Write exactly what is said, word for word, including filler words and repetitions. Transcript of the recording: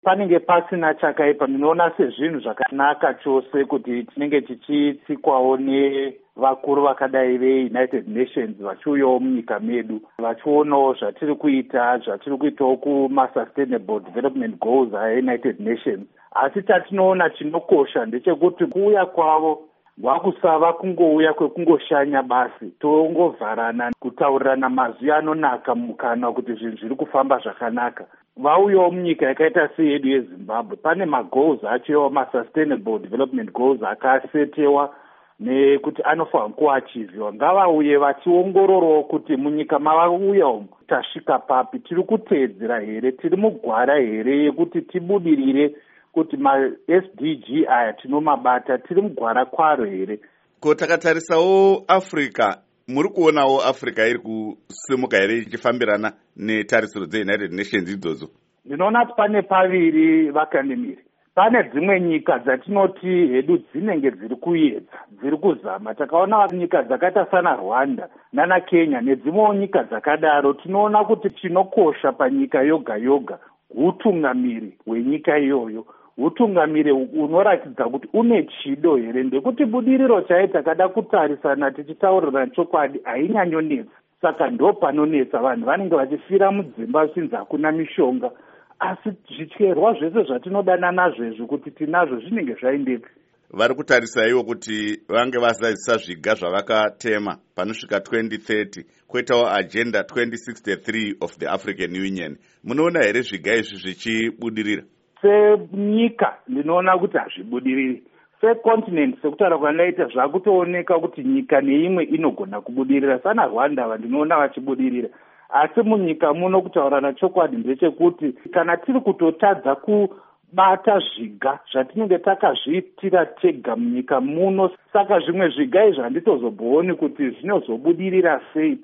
panenge pasina chakaipa. Ndinoona sezvinhu zvakanaka chose kuti tinenge tichitsikwawo nevakuru vakadai veUnited Nations vachiuyawo munyika medu vachionawo zvatiri kuita zvatiri kuitawo kuma-sustainable development goals aUnited Nations. Asi tatinoona chinokosha ndechekuti kuuya kwavo wakusava kungouya kwekungoshanya basi, tongovharana kutaurirana mazwi anonaka mukana kuti zvinhu zviri kufamba zvakanaka. Vauyawo munyika yakaita seyedu yeZimbabwe, pane magoals acho ma-sustainable development goals akasetewa nekuti anofanirwa kuachievhiwa. Ngavauye vachiongororawo kuti munyika mavauya umu tasvika papi, tiri kuteedzera here, tiri mugwara here yekuti tibudirire kuti ma-S D G aya tinomabata, tiri mugwara kwaro here. Ko takatarisawo Africa, muri kuonawo Africa iri kusimuka here ichifambirana netarisiro dzeUnited Nations idzodzo? Ndinoona kuti pane paviri vakandimiri. Pane dzimwe nyika dzatinoti hedu dzinenge dziri kuedza, dziri kuzama. Takaona nyika dzakaita sana Rwanda nana Kenya nedzimwewo nyika dzakadaro. Tinoona kuti chinokosha panyika yoga yoga utungamiri hwenyika iyoyo, utungamiri unoratidza kuti une chido here, ndekuti budiriro chaiye takada kutarisana tichitaurirana chokwadi hainyanyonetsa. Saka ndo panonetsa, vanhu vanenge vachifira mudzimba zvinzi hakuna mishonga. Asi zvityerwa zvese zvatinodanana nazvo izvi kuti tinazvo zvinenge zvaindeka. Vari kutarisa iwo kuti vange vasazisa zviga zvavakatema panosvika twenty thirty, kwoitawo agenda twenty sixty-three of the African Union. Munoona here zviga izvi zvichibudirira? Senyika ndinoona kuti hazvibudiriri. Secontinent sekutaura kwandakaita zvakutooneka kuti nyika neimwe inogona kubudirira. Sana Rwanda vandinoona vachibudirira. Asi munyika muno kutaurana chokwadi ndechekuti kana tiri kutotadza kubata zviga zvatinenge takazviitira tega munyika muno, saka zvimwe zviga izvi handitozoboni kuti zvinozobudirira sei.